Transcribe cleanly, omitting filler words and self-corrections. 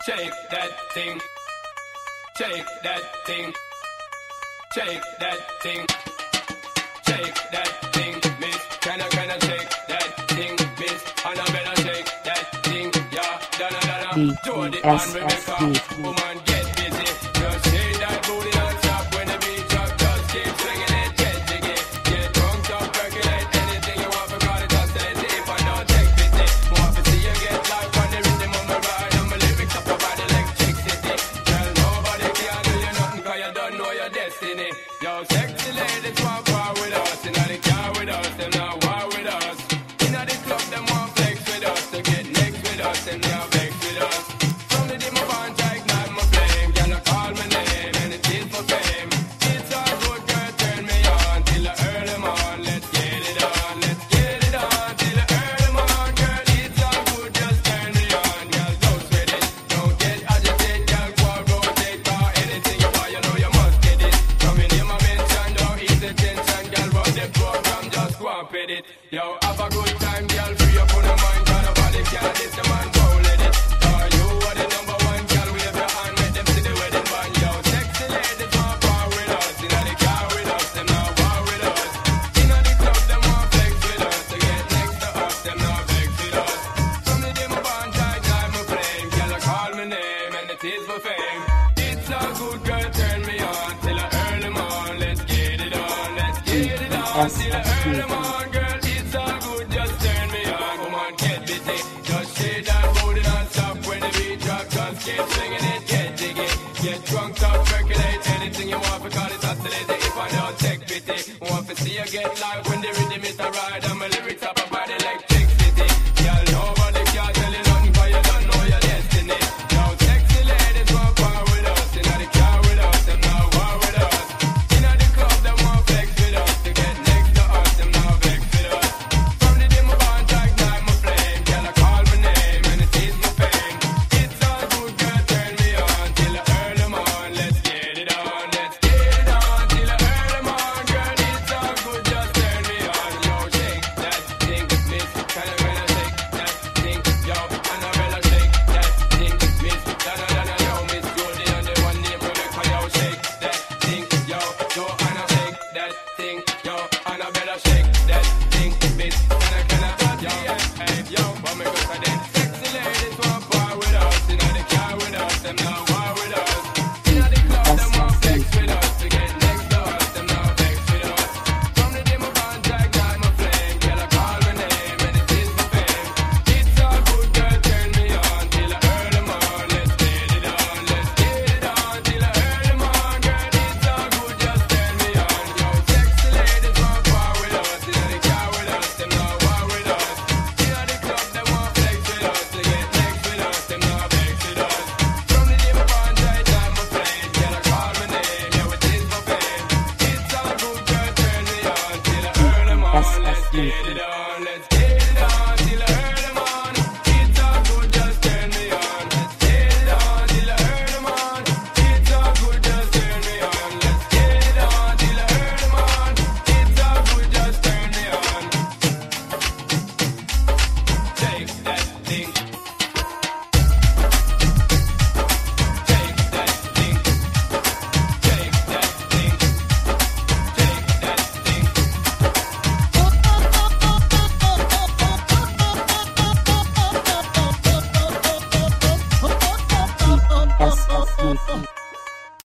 Shake that thing. Shake that thing. Shake that thing. Shake that thing, miss. Can I shake that thing, miss? And I better shake that thing, yeah. Donna. Jody and Rebecca, woman get busy. Just shake that booty non-stop when the beat drop. Just keep swinging it, get jiggy. Get drunk, up, percolate anything you want. Because it's oscillate if I don't take pity. Want to see you get life on the rhythm of my ride. And my lyrics up about electricity. Tell nobody can do you nothing because you don't know your destiny. Yo, sexy ladies want war with us. Inna the car with us, them not war with us. Inna the club, them want flex with us. To get next with us, them not vex with us. From the day my bond, I ignite my flame. Girl, I call my name and it is for fame. It's all good, girl, turn me on till I earn them on. Let's get it on, let's get it on till I earn them on. Girl, it's all good, just turn me on. Girl, don't sweat it, don't get agitated. Girl, go and rotate, bar anything you want, you know you must get it. Come in here, my mention, don't ease the tension. Girl, run the program, just go and pet it. Yo, have a good time, girl, free up on your mind. Cause nobody can this, the man won't let it. Cause you are the number one, girl, wave your hand, make them see the wedding band. Yo, sexy ladies want war with us. Inna the car with us, them not war with us. Inna the club, them want flex with us. To get next to us, them not vex with us. From the day my bond, I ignite my flame. Girl, I call my name and it is for fame. It's all good, girl, turn me on till I earn them on. Let's get it on, let's get it on till I earn them on. Girl, it's all good, just turn me on. Come on, get busy, just shake that booty non-stop when the beat drop. Just keep swinging it, get jiggy. Get drunk, up, percolate anything you want because it's oscillating if I don't take pity. Want to see you get live when the rhythm is a ride and my lyrics up about electricity. Girl, nobody can tell you nothing because you don't know your destiny. Now sexy ladies want war with us. Inna the car with us, them not war with us. Inna the club, them want flex with us. To get next to us, them not vex with us. From the day my bond, I ignite my flame. Girl, I call my name and it is my fame. It's all good, girl, turn me on till I earn them on. Let's get it on, let's get it on till I earn them on. Girl, it's all good, just turn me on. Yo, shake that thing, miss. Can I shake that thing, yo? And I better shake that thing, miss. Donna, yo, Miss Jody and the one named Rebecca, yo, shake that thing, yo. Yo, and I shake that thing, yo. And I better shake that thing, miss. Can I, yo, hey, yo, what me go for them? Sexy ladies want war with us. Inna the car with us, them not war with us. Inna the club, them want flex with us. To get next to us, them not vex with us. From the day my bond, I ignite my flame. Girl, I call my name and it is for fame. It's all good, girl, turn me on till I earn them on. Let's get it on, let's get it on till I earn them on. Girl, it's all good, just turn me on. Yo, sexy ladies want war with us. Inna the car with us, them not war with us. Inna the club, them want flex with us. To get next with us, them not vex with us. From the day my bond, I ignite my flame. Girl, I call my name, yo, it is for fame. It's all good, girl, turn me on till I earn them on. Let's get it on, let's get it on till I earn them on. It's all good, just turn me on. Let's get it on till I earn them on. It's all good, just turn me on. Let's get it on till I earn them on. It's all good, just turn me on. Take that thing. Take that thing. Take that thing. Take that thing. DSSDC.